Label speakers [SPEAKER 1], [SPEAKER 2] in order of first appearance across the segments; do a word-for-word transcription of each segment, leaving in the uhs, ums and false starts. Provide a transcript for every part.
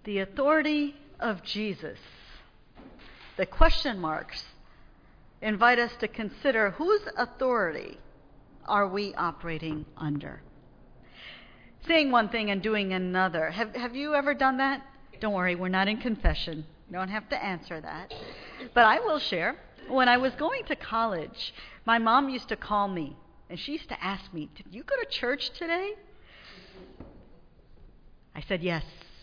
[SPEAKER 1] the authority of Jesus, the question marks invite us to consider whose authority are we operating under? Saying one thing and doing another. Have, have you ever done that? Don't worry, we're not in confession. You don't have to answer that. But I will share. When I was going to college, my mom used to call me, and she used to ask me, "Did you go to church today?" I said, "Yes."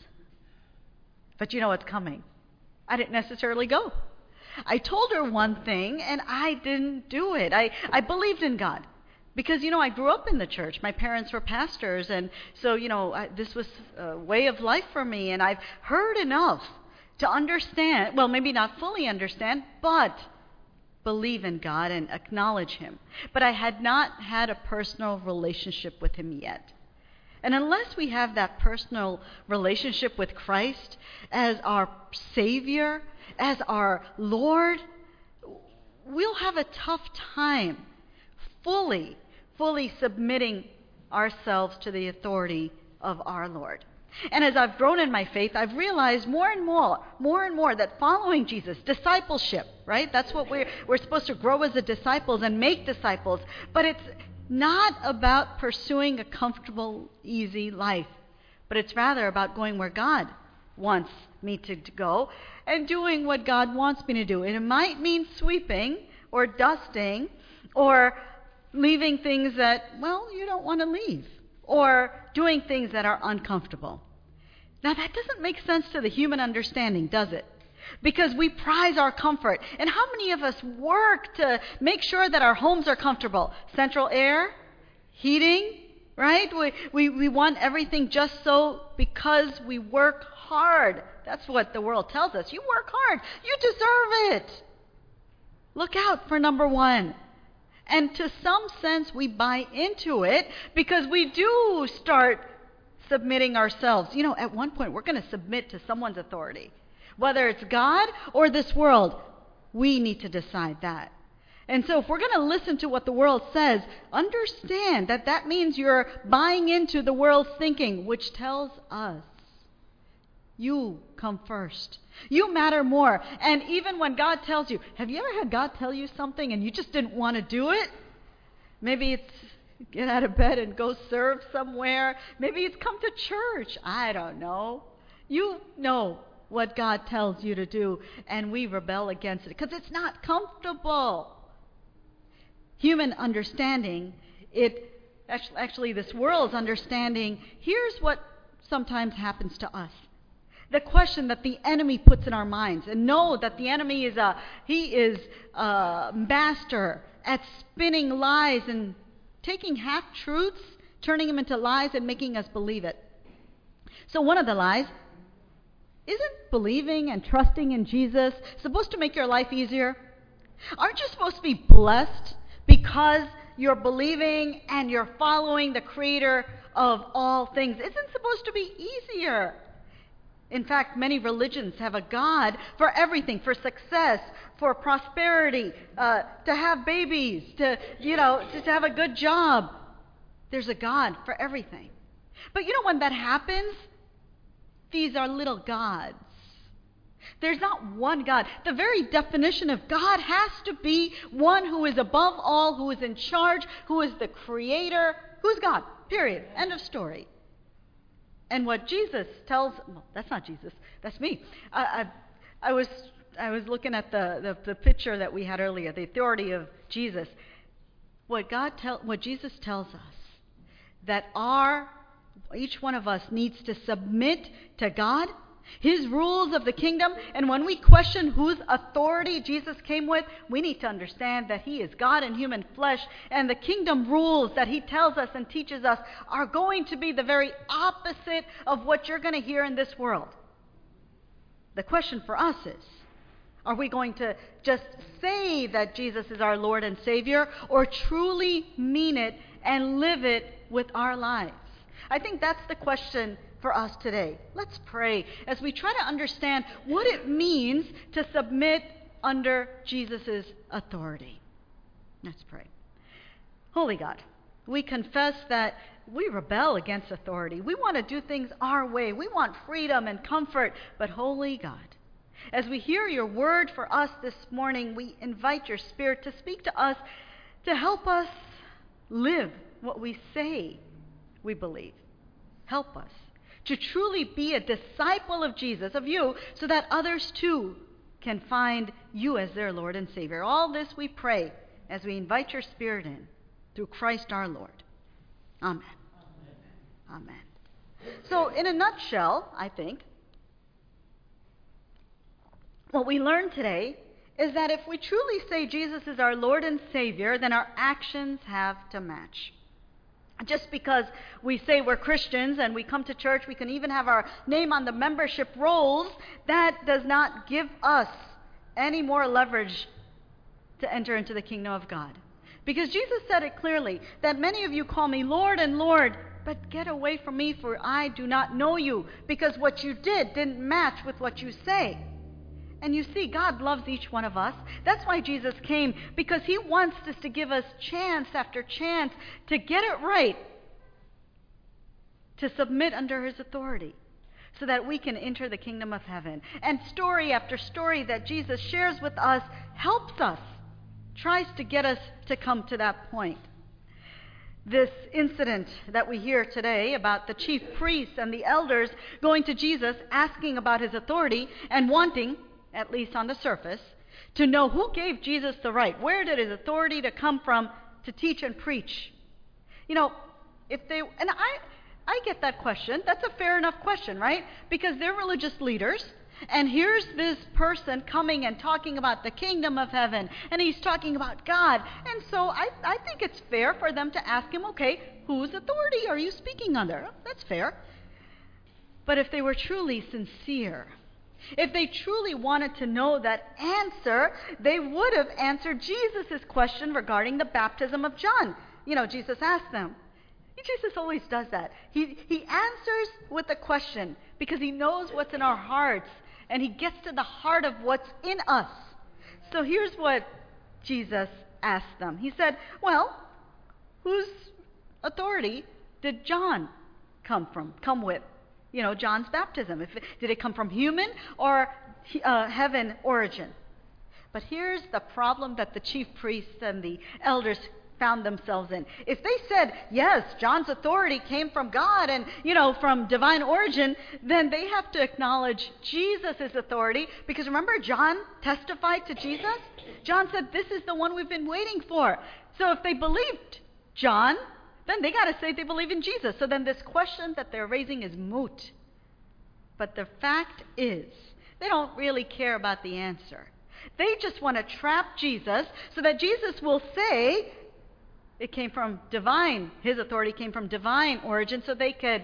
[SPEAKER 1] But you know what's coming. I didn't necessarily go. I told her one thing, and I didn't do it. I, I believed in God. Because, you know, I grew up in the church. My parents were pastors, and so, you know, I, this was a way of life for me, and I've heard enough to understand, well, maybe not fully understand, but believe in God and acknowledge Him. But I had not had a personal relationship with Him yet. And unless we have that personal relationship with Christ as our Savior, as our Lord, we'll have a tough time fully, fully submitting ourselves to the authority of our Lord. And as I've grown in my faith, I've realized more and more, more and more that following Jesus, discipleship, right? That's what we're, we're supposed to grow as a disciples and make disciples. But it's not about pursuing a comfortable, easy life, but it's rather about going where God wants me to, to go and doing what God wants me to do. And it might mean sweeping or dusting or leaving things that, well, you don't want to leave, or doing things that are uncomfortable. Now, that doesn't make sense to the human understanding, does it? Because we prize our comfort. And how many of us work to make sure that our homes are comfortable? Central air, heating, right? We, we, we want everything just so because we work hard. That's what the world tells us. You work hard. You deserve it. Look out for number one. And to some sense, we buy into it because we do start submitting ourselves. You know, at one point, we're going to submit to someone's authority. Whether it's God or this world, we need to decide that. And so if we're going to listen to what the world says, understand that that means you're buying into the world's thinking, which tells us you come first. You matter more. And even when God tells you, have you ever had God tell you something and you just didn't want to do it? Maybe it's get out of bed and go serve somewhere. Maybe it's come to church. I don't know. You know what God tells you to do, and we rebel against it because it's not comfortable. Human understanding, it actually, actually this world's understanding, here's what sometimes happens to us. The question that the enemy puts in our minds, and know that the enemy is a he is a master at spinning lies and taking half truths, turning them into lies and making us believe it. So one of the lies, isn't believing and trusting in Jesus supposed to make your life easier? Aren't you supposed to be blessed because you're believing and you're following the Creator of all things? Isn't it supposed to be easier? In fact, many religions have a God for everything, for success, for prosperity, uh, to have babies, to, you know, to, to have a good job. There's a God for everything. But you know when that happens? These are little gods. There's not one God. The very definition of God has to be one who is above all, who is in charge, who is the creator. Who's God? Period. End of story. And what Jesus tells, well, that's not Jesus, that's me. I, I, I was I was looking at the, the, the picture that we had earlier, the authority of Jesus. What God tell, what Jesus tells us, that our each one of us needs to submit to God, His rules of the kingdom, and when we question whose authority Jesus came with, we need to understand that He is God in human flesh, and the kingdom rules that He tells us and teaches us are going to be the very opposite of what you're going to hear in this world. The question for us is, are we going to just say that Jesus is our Lord and Savior, or truly mean it and live it with our lives? I think that's the question for us today. Let's pray as we try to understand what it means to submit under Jesus' authority. Let's pray. Holy God, We confess that we rebel against authority. We want to do things our way. We want freedom and comfort. But holy God, as we hear your word for us this morning, we invite your Spirit to speak to us, to help us live what we say we believe. Help us to truly be a disciple of Jesus, of you, so that others too can find you as their Lord and Savior. All this we pray as we invite your Spirit in through Christ our Lord. Amen. Amen. Amen. So in a nutshell, I think, what we learned today is that if we truly say Jesus is our Lord and Savior, then our actions have to match. Just because we say we're Christians and we come to church, we can even have our name on the membership rolls, that does not give us any more leverage to enter into the kingdom of God. Because Jesus said it clearly, that many of you call me Lord and Lord, but get away from me, for I do not know you, because what you did didn't match with what you say. And you see, God loves each one of us. That's why Jesus came, because he wants us to give us chance after chance to get it right, to submit under his authority, so that we can enter the kingdom of heaven. And story after story that Jesus shares with us helps us, tries to get us to come to that point. This incident that we hear today about the chief priests and the elders going to Jesus, asking about his authority and wanting, at least on the surface, to know who gave Jesus the right. Where did his authority to come from to teach and preach? You know, if they, and I, I get that question. That's a fair enough question, right? Because they're religious leaders, and here's this person coming and talking about the kingdom of heaven, and he's talking about God. And so I, I think it's fair for them to ask him, okay, whose authority are you speaking under? That's fair. But if they were truly sincere, if they truly wanted to know that answer, they would have answered Jesus' question regarding the baptism of John. You know, Jesus asked them. Jesus always does that. He, he answers with a question because he knows what's in our hearts, and he gets to the heart of what's in us. So here's what Jesus asked them. He said, well, whose authority did John come from, come with? You know, John's baptism. If it, did it come from human or uh, heaven origin? But here's the problem that the chief priests and the elders found themselves in. If they said, yes, John's authority came from God and, you know, from divine origin, then they have to acknowledge Jesus' authority, because remember, John testified to Jesus? John said, this is the one we've been waiting for. So if they believed John, then they got to say they believe in Jesus. So then this question that they're raising is moot. But the fact is, they don't really care about the answer. They just want to trap Jesus so that Jesus will say it came from divine, his authority came from divine origin, so they could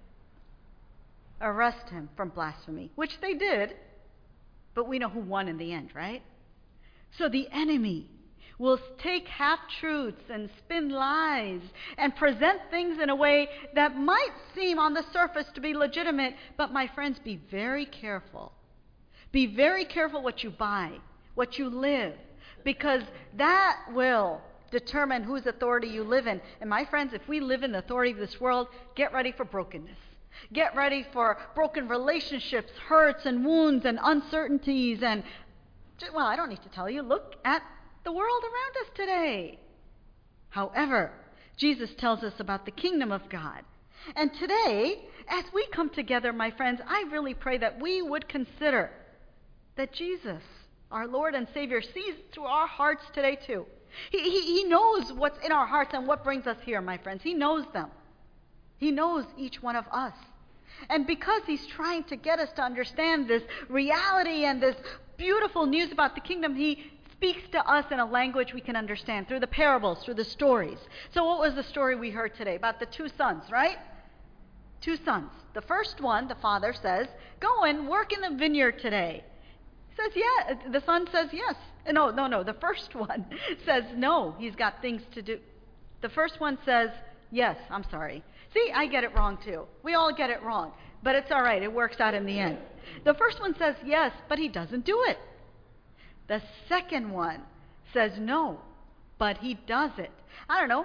[SPEAKER 1] arrest him from blasphemy, which they did, but we know who won in the end, right? So the enemy will take half-truths and spin lies and present things in a way that might seem on the surface to be legitimate, but my friends, be very careful. Be very careful what you buy, what you live, because that will determine whose authority you live in. And my friends, if we live in the authority of this world, get ready for brokenness. Get ready for broken relationships, hurts and wounds and uncertainties. And, well, I don't need to tell you, look at the world around us today. However, Jesus tells us about the kingdom of God. And today, as we come together, my friends, I really pray that we would consider that Jesus, our Lord and Savior, sees through our hearts today too. He, he, he knows what's in our hearts and what brings us here, my friends. He knows them. He knows each one of us. And because he's trying to get us to understand this reality and this beautiful news about the kingdom, he speaks to us in a language we can understand through the parables, through the stories. So what was the story we heard today about the two sons, right? Two sons. The first one, the father says, go and work in the vineyard today. He says, yeah. The son says, yes. No, no, no. The first one says, no, he's got things to do. The first one says, yes, I'm sorry. See, I get it wrong too. We all get it wrong. But it's all right. It works out in the end. The first one says, yes, but he doesn't do it. The second one says, no, but he does it. I don't know.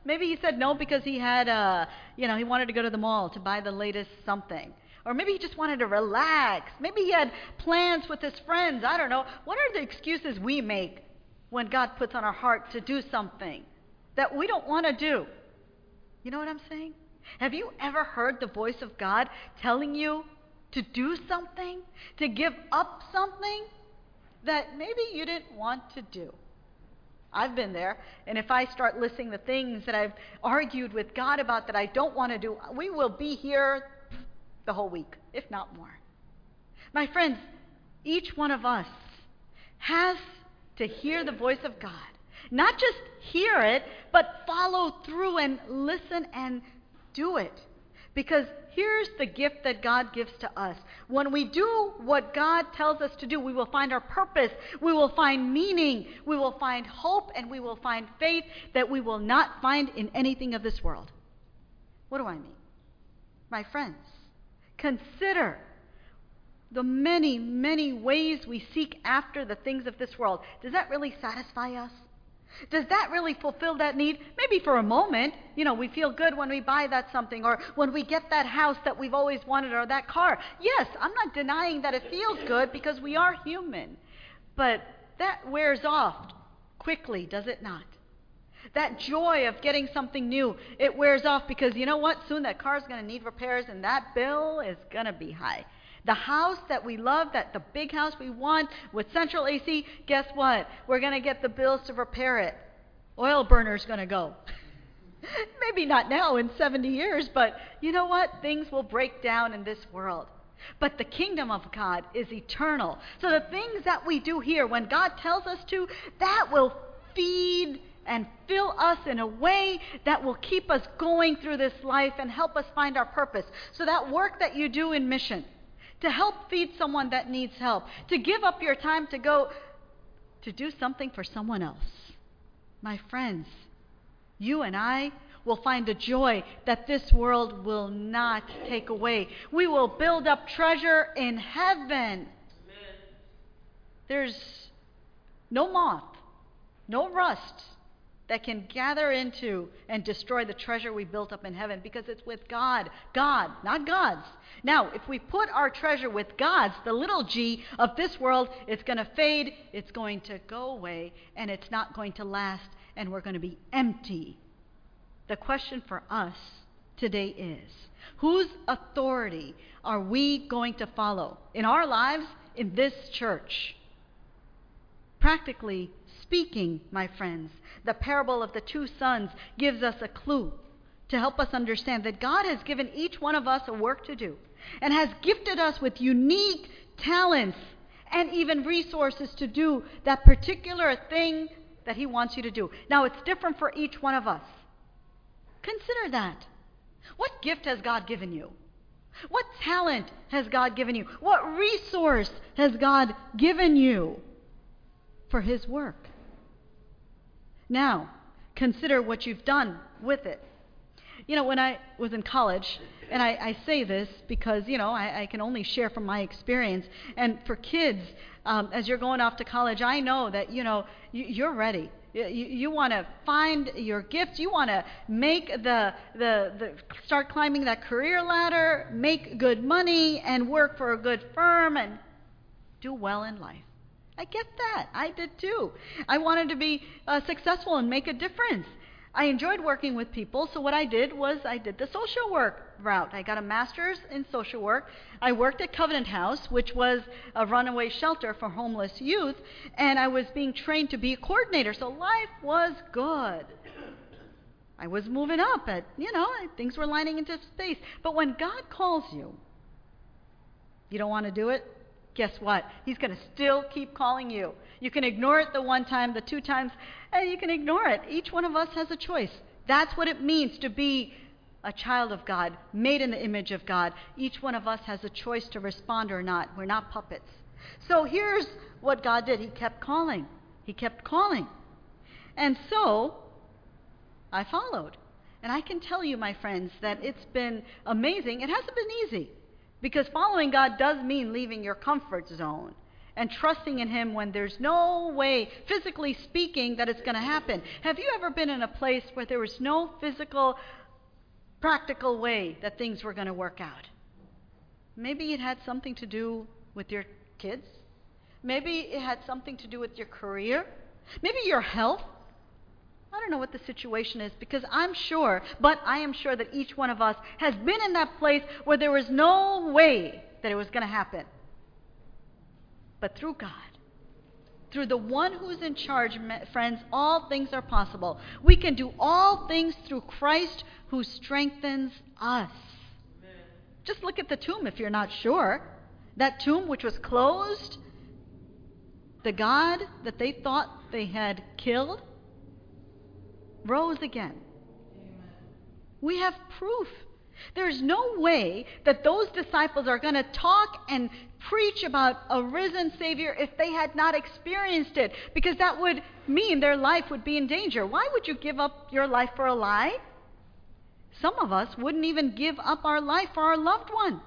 [SPEAKER 1] Maybe he said no because he had, uh, you know, he wanted to go to the mall to buy the latest something. Or maybe he just wanted to relax. Maybe he had plans with his friends. I don't know. What are the excuses we make when God puts on our heart to do something that we don't want to do? You know what I'm saying? Have you ever heard the voice of God telling you to do something, to give up something that maybe you didn't want to do? I've been there, and if I start listing the things that I've argued with God about that I don't want to do, we will be here the whole week, if not more. My friends, each one of us has to hear the voice of God. Not just hear it, but follow through and listen and do it. Because here's the gift that God gives to us. When we do what God tells us to do, we will find our purpose, we will find meaning, we will find hope, and we will find faith that we will not find in anything of this world. What do I mean? My friends, consider the many, many ways we seek after the things of this world. Does that really satisfy us? Does that really fulfill that need? Maybe for a moment. You know, we feel good when we buy that something, or when we get that house that we've always wanted, or that car. Yes, I'm not denying that it feels good because we are human. But that wears off quickly, does it not? That joy of getting something new, it wears off because you know what? Soon that car is going to need repairs, and that bill is going to be high. The house that we love, that the big house we want with central A C, guess what? We're going to get the bills to repair it. Oil burner's going to go. Maybe not now in seventy years, but you know what? Things will break down in this world. But the kingdom of God is eternal. So the things that we do here, when God tells us to, that will feed and fill us in a way that will keep us going through this life and help us find our purpose. So that work that you do in mission, to help feed someone that needs help, to give up your time to go to do something for someone else. My friends, you and I will find a joy that this world will not take away. We will build up treasure in heaven. Amen. There's no moth, no rust that can gather into and destroy the treasure we built up in heaven, because it's with God. God, not God's. Now, if we put our treasure with God's, the little g of this world, it's going to fade, it's going to go away, and it's not going to last, and we're going to be empty. The question for us today is, whose authority are we going to follow in our lives, in this church? Practically speaking, my friends, the parable of the two sons gives us a clue to help us understand that God has given each one of us a work to do and has gifted us with unique talents and even resources to do that particular thing that He wants you to do. Now, it's different for each one of us. Consider that. What gift has God given you? What talent has God given you? What resource has God given you for His work? Now, consider what you've done with it. You know, when I was in college, and I, I say this because, you know, I, I can only share from my experience. And for kids, um, as you're going off to college, I know that, you know, you, you're ready. You, you want to find your gifts. You want to make the, the, the, start climbing that career ladder, make good money, and work for a good firm, and do well in life. I get that. I did too. I wanted to be uh, successful and make a difference. I enjoyed working with people, so what I did was I did the social work route. I got a master's in social work. I worked at Covenant House, which was a runaway shelter for homeless youth, and I was being trained to be a coordinator, so life was good. I was moving up, at, you know, things were lining into space. But when God calls you, you don't want to do it? Guess what? He's going to still keep calling you. You can ignore it the one time, the two times, and you can ignore it. Each one of us has a choice. That's what it means to be a child of God, made in the image of God. Each one of us has a choice to respond or not. We're not puppets. So here's what God did. He kept calling. He kept calling. And so I followed. And I can tell you, my friends, that it's been amazing. It hasn't been easy. Because following God does mean leaving your comfort zone and trusting in Him when there's no way, physically speaking, that it's going to happen. Have you ever been in a place where there was no physical, practical way that things were going to work out? Maybe it had something to do with your kids. Maybe it had something to do with your career. Maybe your health. I don't know what the situation is, because I'm sure, but I am sure that each one of us has been in that place where there was no way that it was going to happen. But through God, through the one who's in charge, friends, all things are possible. We can do all things through Christ who strengthens us. Amen. Just look at the tomb if you're not sure. That tomb which was closed, the God that they thought they had killed rose again. Amen. We have proof. There's no way that those disciples are going to talk and preach about a risen Savior if they had not experienced it, because that would mean their life would be in danger. Why would you give up your life for a lie? Some of us wouldn't even give up our life for our loved one.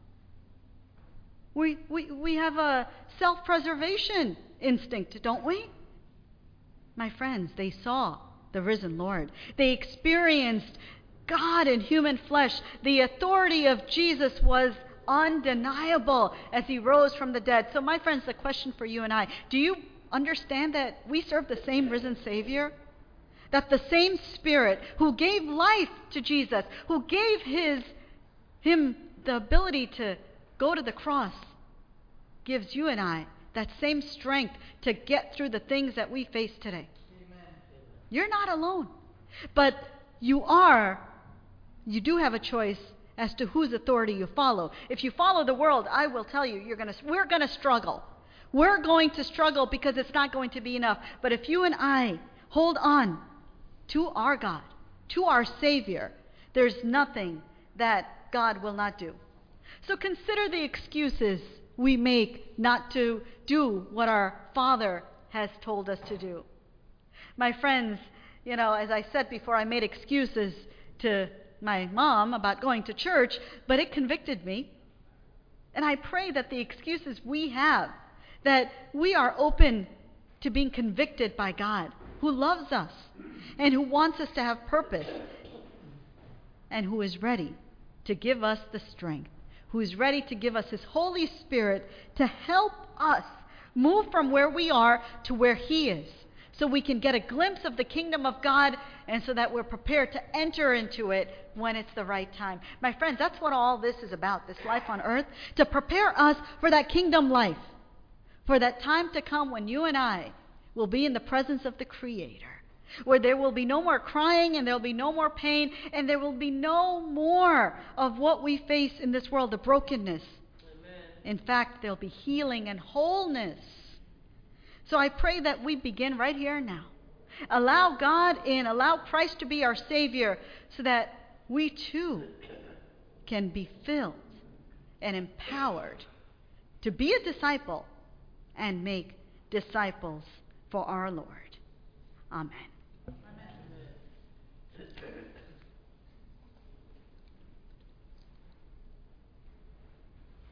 [SPEAKER 1] We, we, we have a self-preservation instinct, don't we? My friends, they saw the risen Lord. They experienced God in human flesh. The authority of Jesus was undeniable as He rose from the dead. So my friends, the question for you and I, do you understand that we serve the same risen Savior? That the same Spirit who gave life to Jesus, who gave his Him the ability to go to the cross, gives you and I that same strength to get through the things that we face today. Amen. You're not alone. But you are, you do have a choice as to whose authority you follow. If you follow the world, I will tell you, you're gonna, we're going to struggle. We're going to struggle because it's not going to be enough. But if you and I hold on to our God, to our Savior, there's nothing that God will not do. So consider the excuses we make not to do what our Father has told us to do. My friends, you know, as I said before, I made excuses to my mom about going to church, but it convicted me. And I pray that the excuses we have, that we are open to being convicted by God, who loves us and who wants us to have purpose, and who is ready to give us the strength, who is ready to give us His Holy Spirit to help us move from where we are to where He is, so we can get a glimpse of the kingdom of God, and so that we're prepared to enter into it when it's the right time. My friends, that's what all this is about, this life on earth, to prepare us for that kingdom life, for that time to come when you and I will be in the presence of the Creator, where there will be no more crying, and there will be no more pain, and there will be no more of what we face in this world, the brokenness. Amen. In fact, there'll be healing and wholeness. So I pray that we begin right here and now. Allow God in, allow Christ to be our Savior, so that we too can be filled and empowered to be a disciple and make disciples for our Lord. Amen.